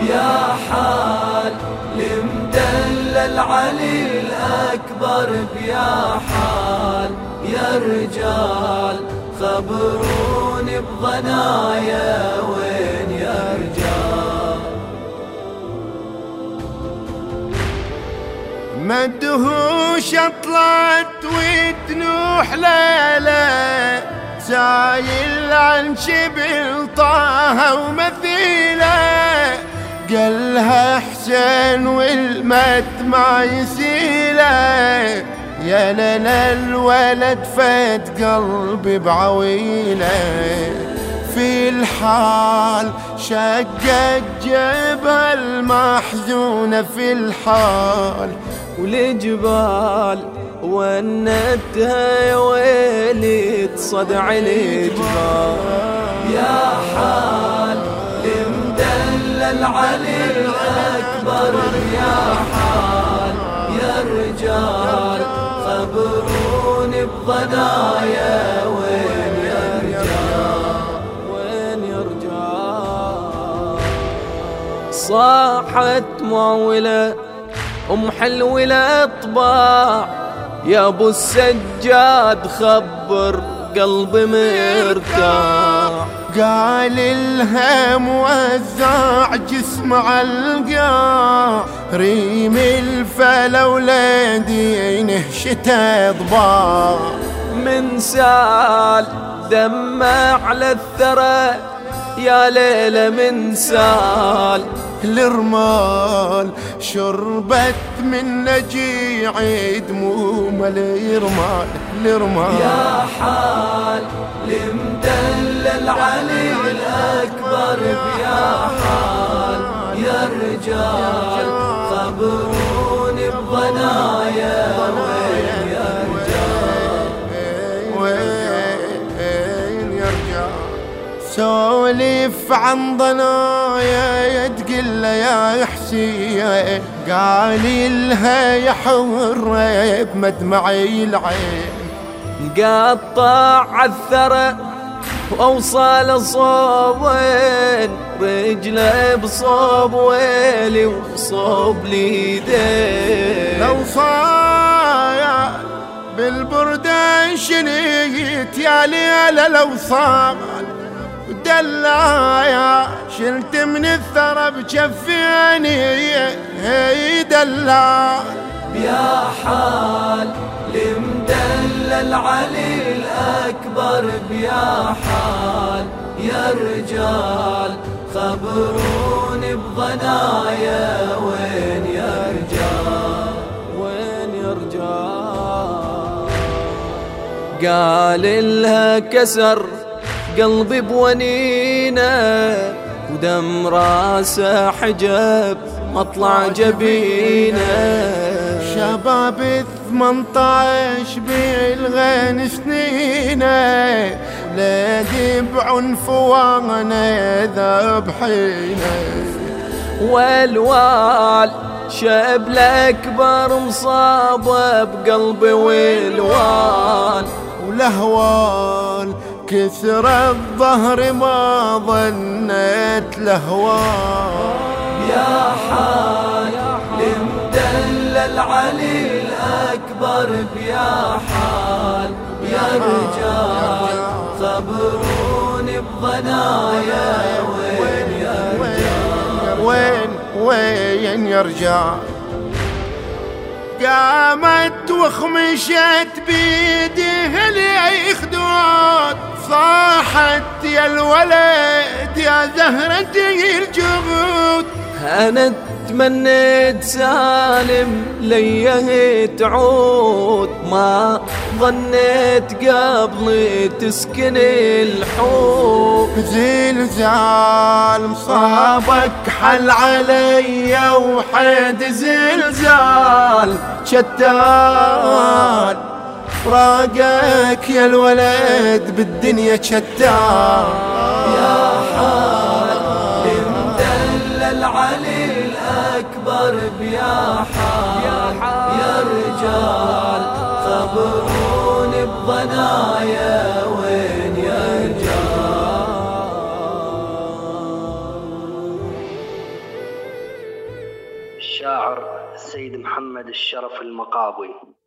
يا حال لمدلل علي الأكبر بيا حال يا رجال خبروني بضنايا وين يا رجال. مدهوش طلعت وتنوح ليلة سايل عن شبل طه ومثيله قالها حسين والمد ما يسيله يا لنا الولد فات قلبي بعويله في الحال شقت جبهة المحزونة في الحال والجبال ونتها يا ويلي تصدع الجبال. يا حال لمدلل علي الأكبر يا حال يا رجال خبروني بضنايا وين يا رجال وين يا رجال. صاحت معولة أم حلولة طباع يا ابو السجاد خبر قلبي مرتاح. قال الهم وزع جسم عالقاع ريم الفلا ولادي نهشت ضباع من سال دمع على الثرى يا ليلة من سال الرمال شربت من نجيع دموم الرمال الرمال. يا حال لمدلل علي الأكبر بيا حال يا رجال خبروني بضنايا وين يا رجال وين يا رجال. سولف عن ضنايا تقل يا حسين قال لها يا حرة بمدمعي العين قطع الثرى وأوصل صوبين رجله بصوب ويلي وصوب ليدين. لو صايا بالبردة شنيت يا ليلة لو صار دلايا شلت من الثرى بجفيني هي دلال. يا حال لمدلل علي الأكبر بيا حال يا رجال خبروني بضنايا وين يا رجال وين يا رجال. قال لها كسر قلبي بونينه ودم راسه حجب مطلع جبينه. شباب 18 بالغين سنينه لا بعنف وانا ذبحينه والوال شاب الأكبر مصابه بقلبي والوال ولهوال كثر الظهر ما ظنيت لهوال. يا حال لمدلل علي الأكبر بيا حال يا رجال خبروني بضنايا وين يا رجال وين يا رجال. قامت وخمشت بيدها لي خدود صاحت يا الولد يا زهرة الجهود. أنا تمنيت سالم ليه تعود ما ظنيت قبلي تسكن الحوت. زلزال مصابك حل علي وحد زلزال شتال فراقك يا الولد بالدنيا شتال. يا حال لمدلل علي الأكبر بيا حال يا رجال خبروني بضنايا وين يا رجال. الشاعر السيد محمد الشرف المقابي.